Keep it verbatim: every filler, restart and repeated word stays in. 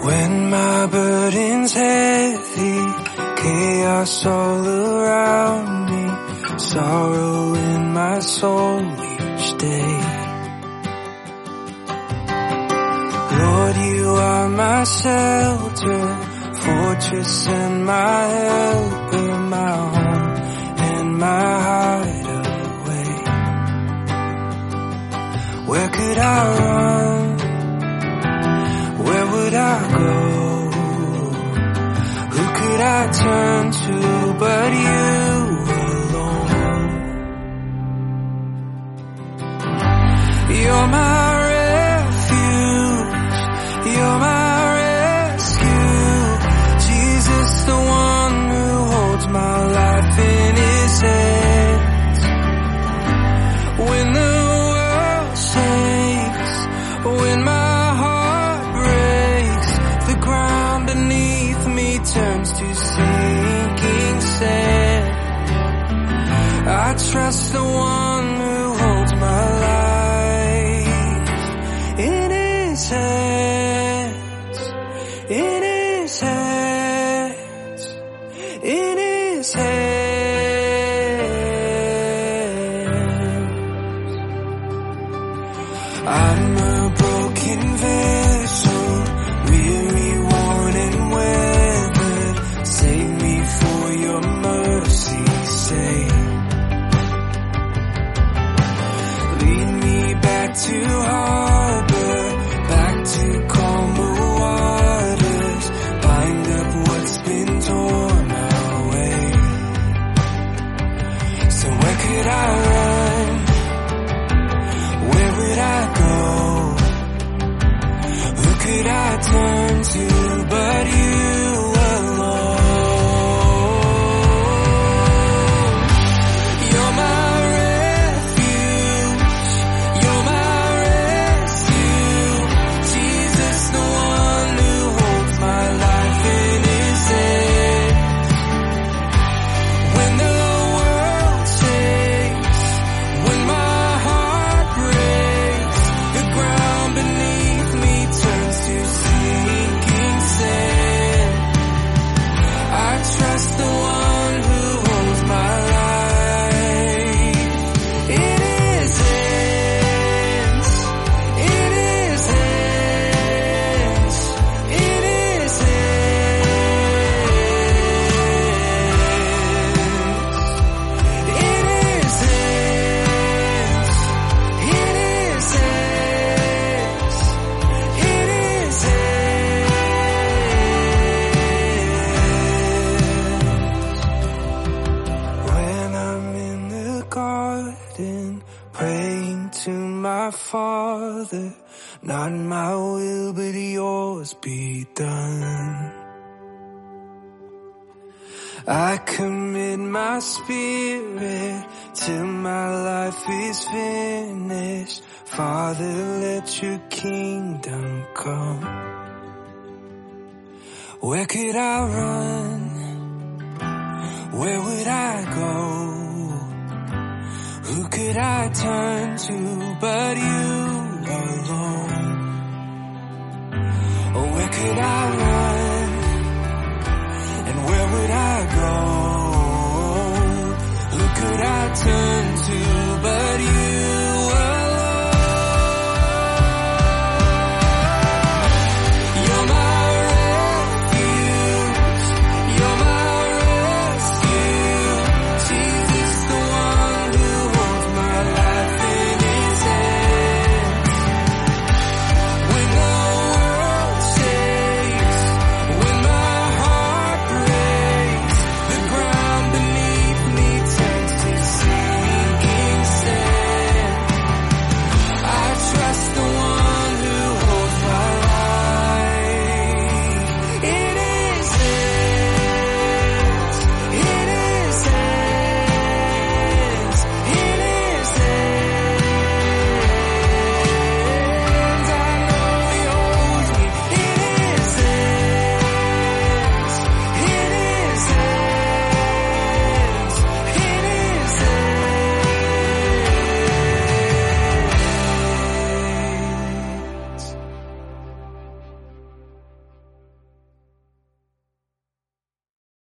When my burden's heavy, chaos all around me, sorrow in my soul each day. Lord, you are my shelter, fortress and my helper, my home and my hideaway. Where could I run? Where would I go? Who could I turn to but you alone? You're my refuge, you're my rescue, Jesus, the one who holds my life in his hands. When the world shakes, when my heart breaks, the ground beneath me turns to sinking sand. I trust the one who holds my life in his hands, in his hands, in his hands. I'm a broken vessel, weary, worn and weathered. Save me for your mercy's sake. Lead me back to harbor, back to calmer waters. Bind up what's been torn away. So where could I run? Where would I go? Who could I turn to but you alone? You're my refuge, you're my rescue, Jesus, the one who holds my life in his hands. When the world shakes, when my heart breaks, the ground beneath me turns to sinking sand. I trust the one who holds my life in his hands, in his hands, in his hands, in his hands, in his hands, in his hands. When I'm in the garden, praying to my Father, not my will but yours be done. I commit my spirit till my life is finished. Father, let your kingdom come. Where could I run? Where would I go? Who could I turn to but you